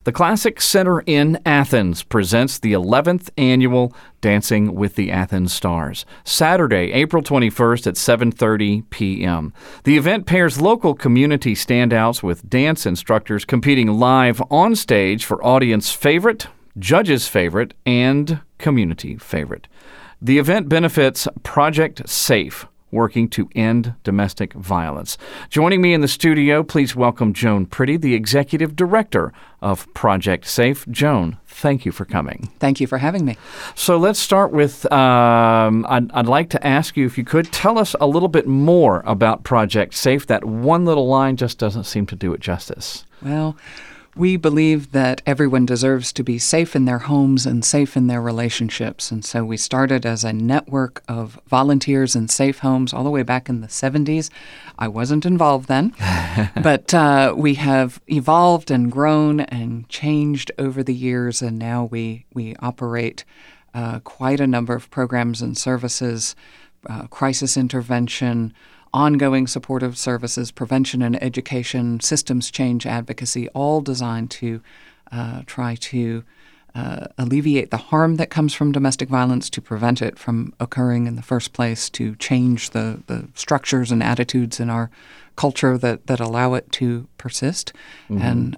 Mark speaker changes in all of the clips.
Speaker 1: The Classic Center in Athens presents the 11th annual Dancing with the Athens Stars, Saturday, April 21st at 7:30 p.m. The event pairs local community standouts with dance instructors competing live on stage for audience favorite, judges favorite, and community favorite. The event benefits Project SAFE, working to end domestic violence. Joining me in the studio, please welcome Joan Pretty, the Executive Director of Project SAFE. Joan, thank you for coming.
Speaker 2: Thank you for having me.
Speaker 1: So let's start with, I'd like to ask you, if you could, tell us a little bit more about Project SAFE. That one little line just doesn't seem to do it justice.
Speaker 2: Well, we believe that everyone deserves to be safe in their homes and safe in their relationships. And so we started as a network of volunteers in safe homes all the way back in the 70s. I wasn't involved then, but we have evolved and grown and changed over the years. And now we operate quite a number of programs and services, crisis intervention, ongoing supportive services, prevention and education, systems change advocacy, all designed to try to alleviate the harm that comes from domestic violence, to prevent it from occurring in the first place, to change the structures and attitudes in our culture that allow it to persist. Mm-hmm.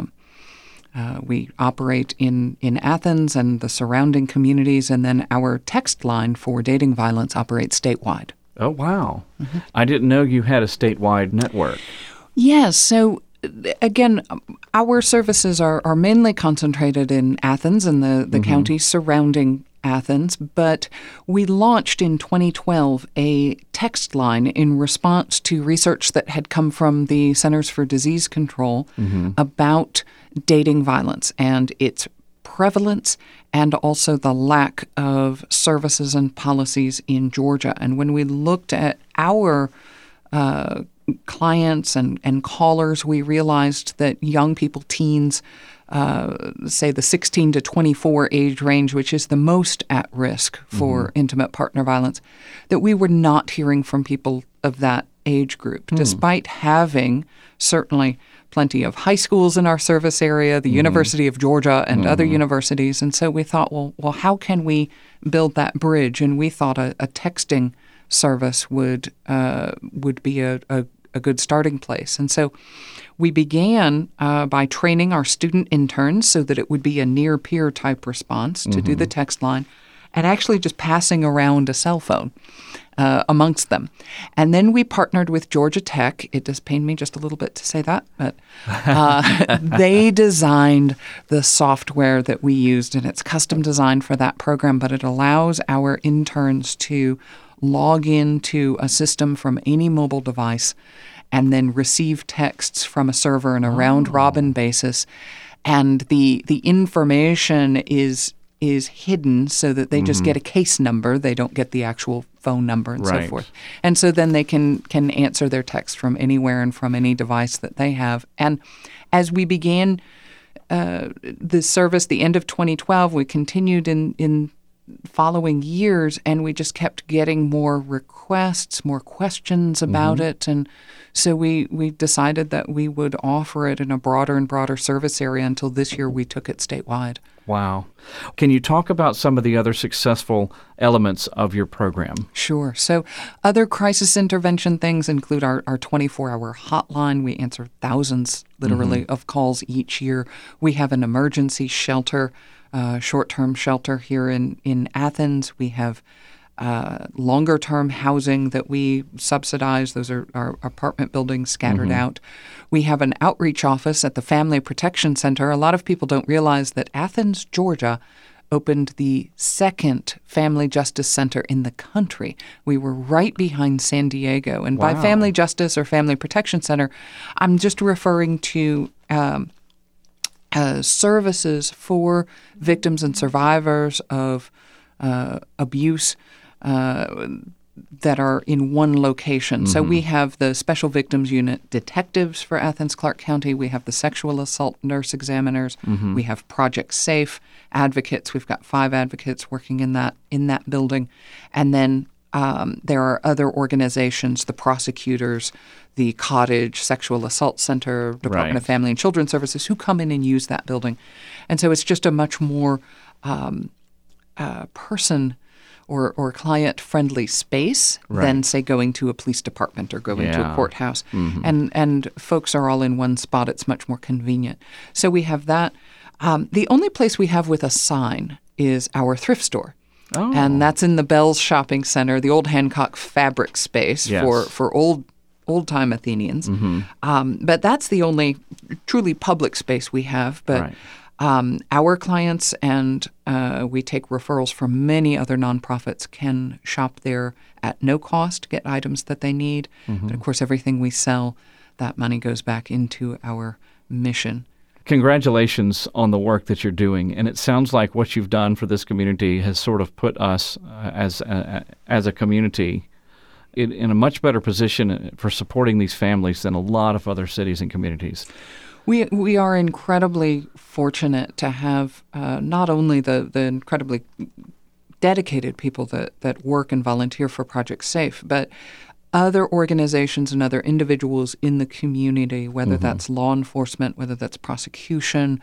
Speaker 2: And we operate in Athens and the surrounding communities, and then our text line for dating violence operates statewide.
Speaker 1: Oh, wow. Mm-hmm. I didn't know you had a statewide network.
Speaker 2: Yes. So, again, our services are mainly concentrated in Athens and the mm-hmm. county surrounding Athens, but we launched in 2012 a text line in response to research that had come from the Centers for Disease Control mm-hmm. about dating violence and its prevalence and also the lack of services and policies in Georgia. And when we looked at our clients and callers, we realized that young people, teens, say the 16 to 24 age range, which is the most at risk for mm-hmm. intimate partner violence, that we were not hearing from people of that age group, despite having certainly plenty of high schools in our service area, the mm-hmm. University of Georgia and mm-hmm. other universities. And so we thought, well, how can we build that bridge? And we thought a texting service would be a good starting place. And so we began by training our student interns so that it would be a near-peer type response to mm-hmm. do the text line, and actually just passing around a cell phone amongst them. And then we partnered with Georgia Tech. It does pain me just a little bit to say that, but they designed the software that we used, and it's custom designed for that program, but it allows our interns to log into a system from any mobile device and then receive texts from a server on a round-robin basis. And the information is hidden so that they just mm-hmm. get a case number. They don't get the actual phone number and
Speaker 1: right.
Speaker 2: so forth. And so then they can answer their text from anywhere and from any device that they have. And as we began the service, the end of 2012, we continued in following years, and we just kept getting more requests, more questions about mm-hmm. it. And so we decided that we would offer it in a broader and broader service area until this year we took it statewide.
Speaker 1: Wow. Can you talk about some of the other successful elements of your program?
Speaker 2: Sure. So other crisis intervention things include our 24-hour hotline. We answer thousands, literally, mm-hmm. of calls each year. We have an emergency shelter, short-term shelter here in Athens. We have longer-term housing that we subsidize. Those are our apartment buildings scattered mm-hmm. out. We have an outreach office at the Family Protection Center. A lot of people don't realize that Athens, Georgia, opened the second Family Justice Center in the country. We were right behind San Diego. And
Speaker 1: wow.
Speaker 2: by Family Justice or Family Protection Center, I'm just referring to services for victims and survivors of abuse that are in one location. Mm-hmm. So we have the Special Victims Unit detectives for Athens-Clarke County. We have the sexual assault nurse examiners. Mm-hmm. We have Project SAFE advocates. We've got 5 advocates working in that building. And then There are other organizations, the prosecutors, the Cottage Sexual Assault Center, Department of Family and Children's Services, who come in and use that building. And so it's just a much more person or client-friendly space than, say, going to a police department or going to a courthouse. And folks are all in one spot. It's much more convenient. So we have that. The only place we have with a sign is our thrift store.
Speaker 1: Oh.
Speaker 2: And that's in the Bells Shopping Center, the old Hancock fabric space for old-time Athenians. But that's the only truly public space we have. But our clients, and we take referrals from many other nonprofits, can shop there at no cost, get items that they need. But, of course, everything we sell, that money goes back into our mission.
Speaker 1: Congratulations on the work that you're doing. And it sounds like what you've done for this community has sort of put us as a community in a much better position for supporting these families than a lot of other cities and communities.
Speaker 2: We are incredibly fortunate to have not only the incredibly dedicated people that work and volunteer for Project SAFE, but other organizations and other individuals in the community, whether that's law enforcement, whether that's prosecution,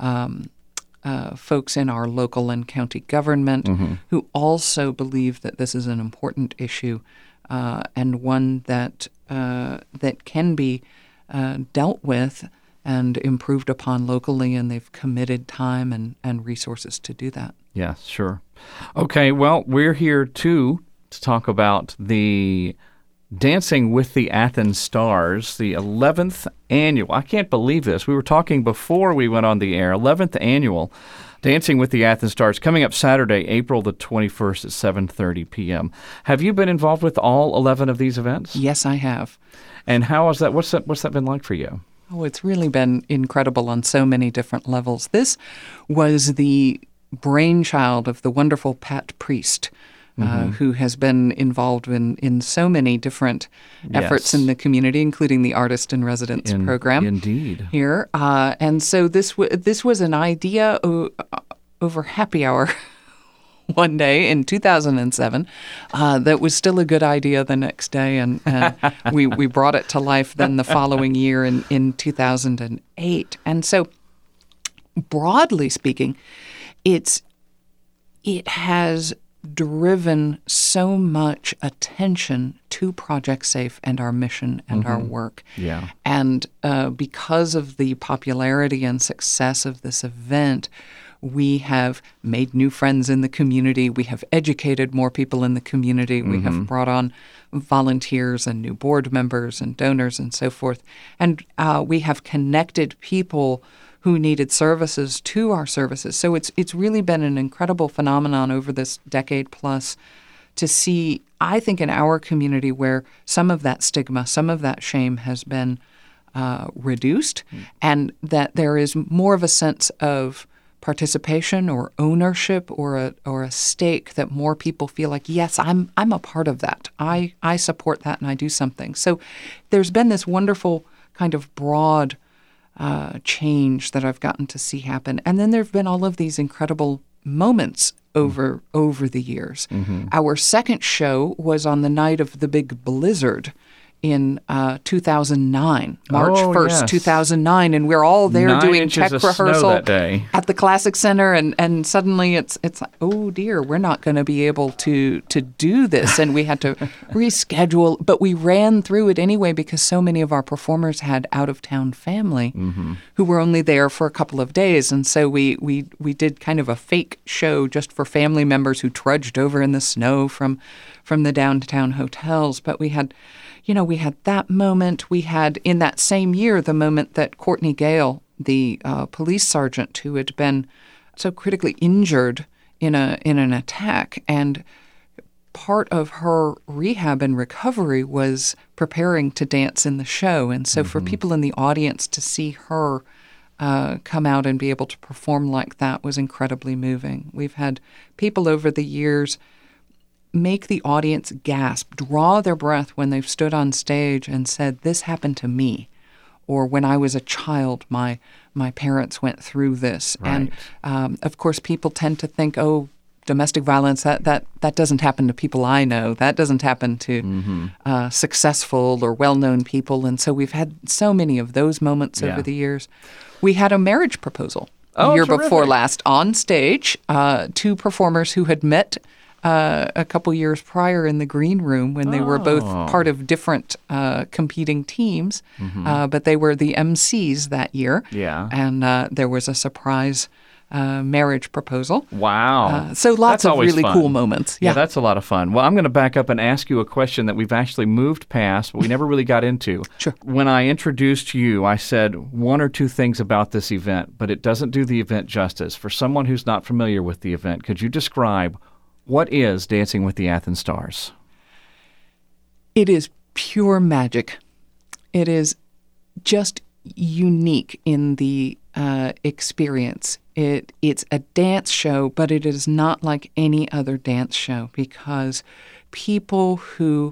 Speaker 2: folks in our local and county government who also believe that this is an important issue and one that can be dealt with and improved upon locally, and they've committed time and resources to do that.
Speaker 1: Yeah, sure. Okay, well, we're here to talk about the Dancing with the Athens Stars, the 11th annual. I can't believe this. We were talking before we went on the air. 11th annual Dancing with the Athens Stars, coming up Saturday, April the 21st at 7:30 p.m. Have you been involved with all 11 of these events?
Speaker 2: Yes, I have.
Speaker 1: And how is that? What's that been like for you?
Speaker 2: Oh, it's really been incredible on so many different levels. This was the brainchild of the wonderful Pat Priest, who has been involved in so many different efforts in the community, including the Artist in Residence program.
Speaker 1: Indeed.
Speaker 2: Here. And so this was an idea over happy hour one day in 2007 that was still a good idea the next day. And we brought it to life then the following year in 2008. And so broadly speaking, it has driven so much attention to Project SAFE and our mission and our work.
Speaker 1: Yeah.
Speaker 2: And because of the popularity and success of this event, we have made new friends in the community. We have educated more people in the community. We have brought on volunteers and new board members and donors and so forth. And we have connected people who needed services to our services. So it's really been an incredible phenomenon over this decade plus to see, I think, in our community where some of that stigma, some of that shame has been reduced, and that there is more of a sense of participation or ownership or a stake, that more people feel like, yes, I'm a part of that. I support that and I do something. So there's been this wonderful kind of broad change that I've gotten to see happen. And then there have been all of these incredible moments over the years. Our second show was on the night of the big blizzard in 2009, March 1st, 2009, and we're all there doing check rehearsal at the Classic Center, and suddenly it's like, oh dear, we're not going to be able to do this, and we had to reschedule, but we ran through it anyway because so many of our performers had out-of-town family who were only there for a couple of days, and so we did kind of a fake show just for family members who trudged over in the snow from the downtown hotels, but we had that moment. We had, in that same year, the moment that Courtney Gale, the police sergeant who had been so critically injured in an attack, and part of her rehab and recovery was preparing to dance in the show. And so for people in the audience to see her come out and be able to perform like that was incredibly moving. We've had people over the years make the audience gasp, draw their breath when they've stood on stage and said, "This happened to me," or "When I was a child, my parents went through this."
Speaker 1: Right.
Speaker 2: And of course, people tend to think, "Oh, domestic violence, that doesn't happen to people I know. That doesn't happen to successful or well-known people. And so we've had so many of those moments over the years. We had a marriage proposal the year before last on stage. Two performers who had met a couple years prior in the green room when they were both part of different competing teams, but they were the MCs that year.
Speaker 1: Yeah.
Speaker 2: And there was a surprise marriage proposal.
Speaker 1: Wow.
Speaker 2: So lots
Speaker 1: That's
Speaker 2: of really
Speaker 1: fun.
Speaker 2: cool moments.
Speaker 1: Yeah, that's a lot of fun. Well, I'm going to back up and ask you a question that we've actually moved past, but we never really got into.
Speaker 2: Sure.
Speaker 1: When I introduced you, I said one or two things about this event, but it doesn't do the event justice. For someone who's not familiar with the event, could you describe what is Dancing with the Athens Stars?
Speaker 2: It is pure magic. It is just unique in the experience. It's a dance show, but it is not like any other dance show because people who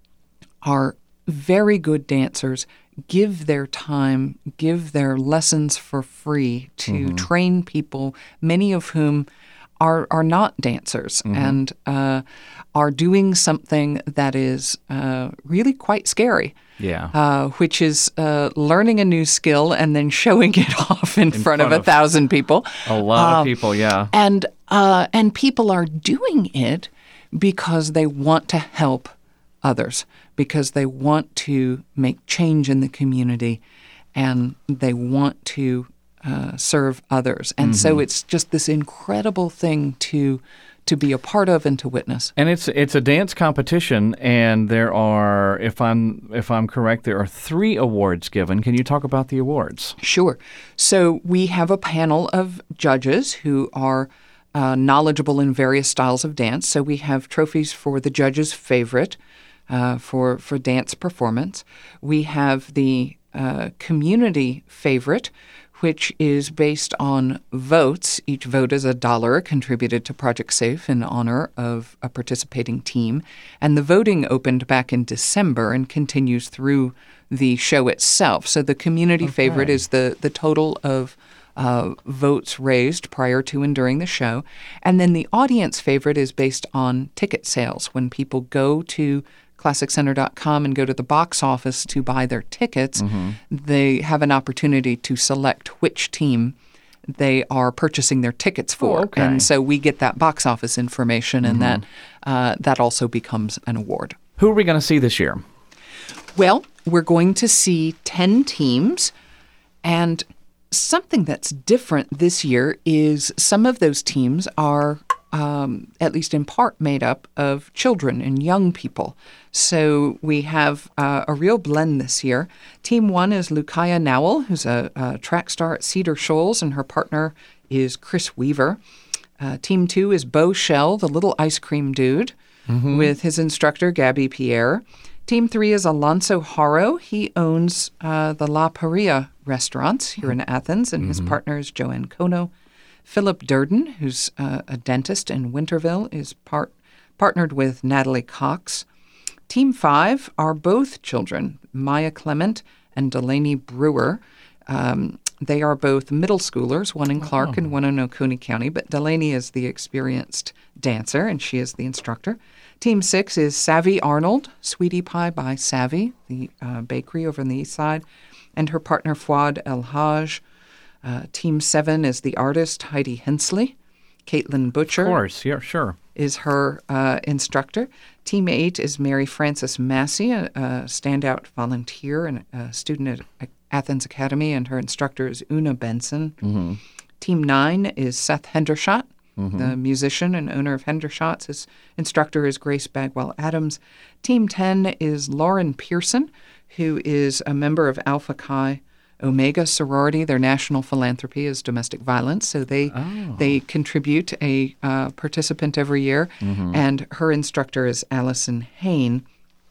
Speaker 2: are very good dancers give their time, give their lessons for free to train people, many of whom are not dancers and are doing something that is really quite scary.
Speaker 1: Yeah.
Speaker 2: Which is learning a new skill and then showing it off in front of 1,000 people.
Speaker 1: A lot of people, yeah.
Speaker 2: And people are doing it because they want to help others, because they want to make change in the community, and they want to serve others. And so it's just this incredible thing to be a part of and to witness.
Speaker 1: And it's a dance competition, and there are, if I'm correct, there are 3 awards given. Can you talk about the awards?
Speaker 2: Sure. So we have a panel of judges who are knowledgeable in various styles of dance. So we have trophies for the judge's favorite for dance performance. We have the community favorite, which is based on votes. Each vote is $1 contributed to Project SAFE in honor of a participating team. And the voting opened back in December and continues through the show itself. So the community favorite is the total of votes raised prior to and during the show. And then the audience favorite is based on ticket sales. When people go to ClassicCenter.com and go to the box office to buy their tickets, they have an opportunity to select which team they are purchasing their tickets for.
Speaker 1: Okay.
Speaker 2: And so we get that box office information, and that also becomes an award.
Speaker 1: Who are we going to see this year?
Speaker 2: Well, we're going to see 10 teams, and something that's different this year is some of those teams are at least in part made up of children and young people. So we have a real blend this year. Team 1 is Lukaya Nowell, who's a track star at Cedar Shoals, and her partner is Chris Weaver. Team 2 is Bo Shell, the little ice cream dude, with his instructor, Gabby Pierre. Team 3 is Alonso Haro. He owns the La Paria restaurants here in Athens, and his partner is Joanne Kono. Philip Durden, who's a dentist in Winterville, is partnered with Natalie Cox. Team 5 are both children, Maya Clement and Delaney Brewer. They are both middle schoolers, one in Clark and one in Oconee County, but Delaney is the experienced dancer, and she is the instructor. Team 6 is Savvy Arnold, Sweetie Pie by Savvy, the bakery over on the east side, and her partner Fuad El Haj. Team 7 is the artist Heidi Hensley. Caitlin Butcher.
Speaker 1: Of course, yeah, sure.
Speaker 2: Is her instructor. Team 8 is Mary Frances Massey, a standout volunteer and a student at Athens Academy, and her instructor is Una Benson. Team 9 is Seth Hendershot, the musician and owner of Hendershots. His instructor is Grace Bagwell Adams. Team 10 is Lauren Pearson, who is a member of Alpha Chi Omega sorority. Their national philanthropy is domestic violence, so they contribute a participant every year. And her instructor is Allison Hain,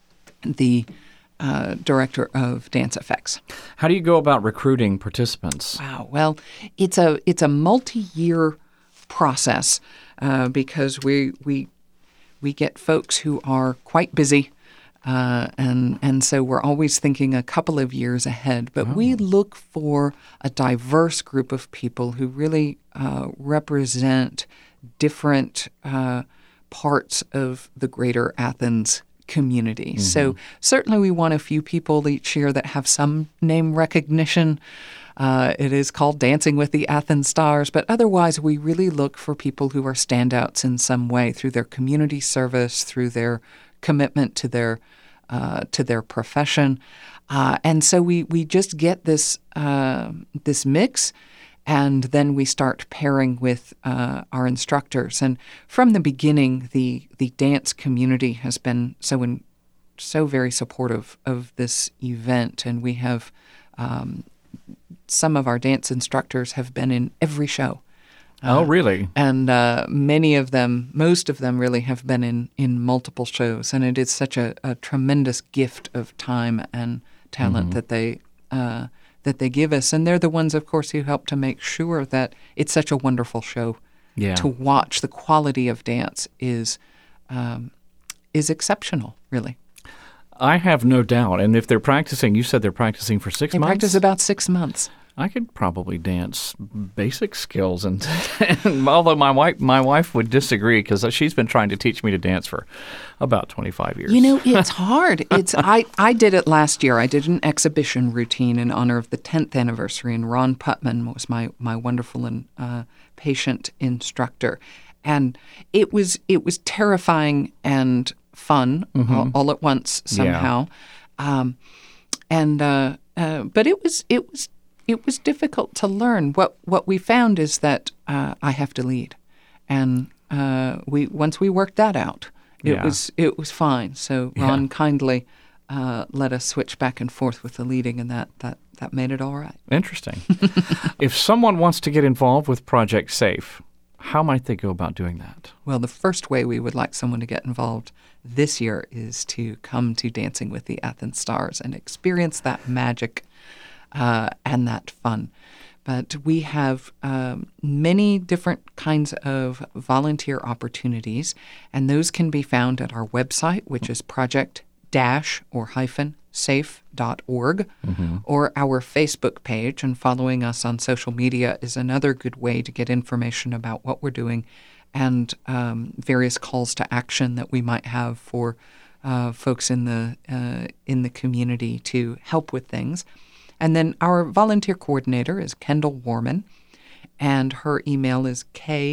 Speaker 2: the director of Dance Effects.
Speaker 1: How do you go about recruiting participants?
Speaker 2: Wow. Well, it's a multi-year process because we get folks who are quite busy. And so we're always thinking a couple of years ahead. But we look for a diverse group of people who really represent different parts of the greater Athens community. So certainly we want a few people each year that have some name recognition. It is called Dancing with the Athens Stars, but otherwise we really look for people who are standouts in some way through their community service, through their commitment to their profession. And so we just get this mix, and then we start pairing with our instructors. And from the beginning, the dance community has been so very supportive of this event, and we have some of our dance instructors have been in every show.
Speaker 1: Oh, really?
Speaker 2: And most of them really have been in multiple shows. And it is such a tremendous gift of time and talent that they give us. And they're the ones, of course, who help to make sure that it's such a wonderful show to watch. The quality of dance is exceptional, really.
Speaker 1: I have no doubt. And if they're practicing, you said they're practicing for 6 months?
Speaker 2: They practice about 6 months.
Speaker 1: I could probably dance basic skills, and although my wife would disagree because she's been trying to teach me to dance for about 25 years.
Speaker 2: You know, it's hard. I did it last year. I did an exhibition routine in honor of the 10th anniversary, and Ron Putman was my wonderful and patient instructor, and it was terrifying and fun all at once somehow, but it was difficult to learn. What we found is that I have to lead, and once we worked that out, it was fine. So Ron kindly let us switch back and forth with the leading, and that made it all right.
Speaker 1: Interesting. If someone wants to get involved with Project SAFE, how might they go about doing that?
Speaker 2: Well, the first way we would like someone to get involved this year is to come to Dancing with the Athens Stars and experience that magic and that fun. But we have many different kinds of volunteer opportunities, and those can be found at our website, which is project-safe.org, or our Facebook page. And following us on social media is another good way to get information about what we're doing and various calls to action that we might have for folks in the community to help with things. And then our volunteer coordinator is Kendall Warman, and her email is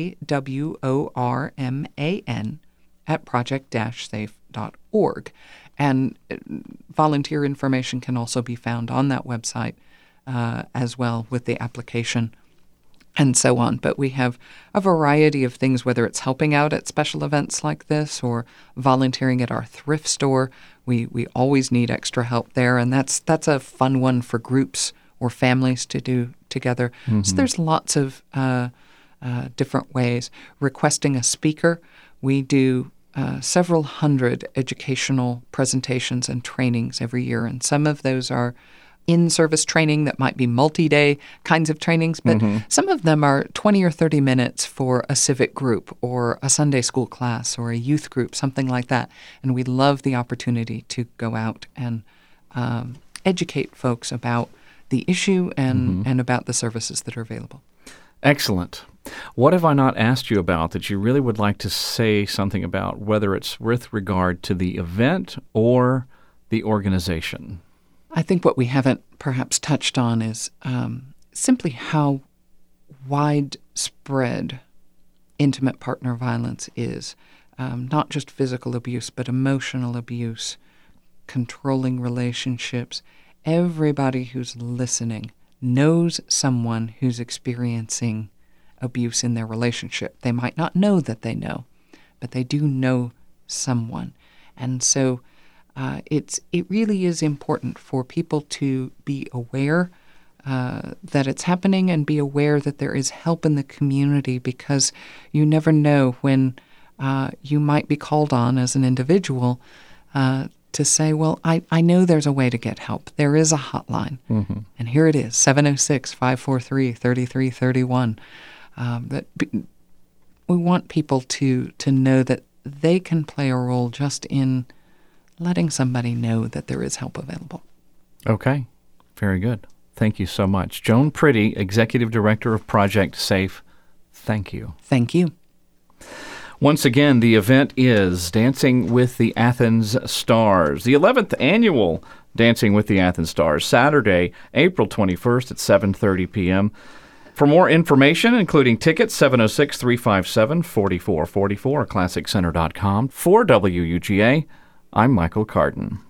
Speaker 2: kworman@project-safe.org. And volunteer information can also be found on that website as well, with the application and so on. But we have a variety of things, whether it's helping out at special events like this or volunteering at our thrift store. We always need extra help there, and that's a fun one for groups or families to do together. So there's lots of different ways. Requesting a speaker, we do several hundred educational presentations and trainings every year, and some of those are in-service training that might be multi-day kinds of trainings, but some of them are 20 or 30 minutes for a civic group or a Sunday school class or a youth group, something like that. And we love the opportunity to go out and educate folks about the issue and about the services that are available.
Speaker 1: Excellent. What have I not asked you about that you really would like to say something about, whether it's with regard to the event or the organization?
Speaker 2: I think what we haven't perhaps touched on is simply how widespread intimate partner violence is. Not just physical abuse, but emotional abuse, controlling relationships. Everybody who's listening knows someone who's experiencing abuse in their relationship. They might not know that they know, but they do know someone. And so it really is important for people to be aware that it's happening and be aware that there is help in the community, because you never know when you might be called on as an individual to say, well, I know there's a way to get help. There is a hotline, and here it is, 706-543-3331. We want people to know that they can play a role just in letting somebody know that there is help available.
Speaker 1: Okay. Very good. Thank you so much. Joan Priddy, Executive Director of Project SAFE, thank you.
Speaker 2: Thank you.
Speaker 1: Once again, the event is Dancing with the Athens Stars, the 11th annual Dancing with the Athens Stars, Saturday, April 21st at 7:30 p.m. For more information, including tickets, 706-357-4444, ClassicCenter.com. For WUGA, I'm Michael Carden.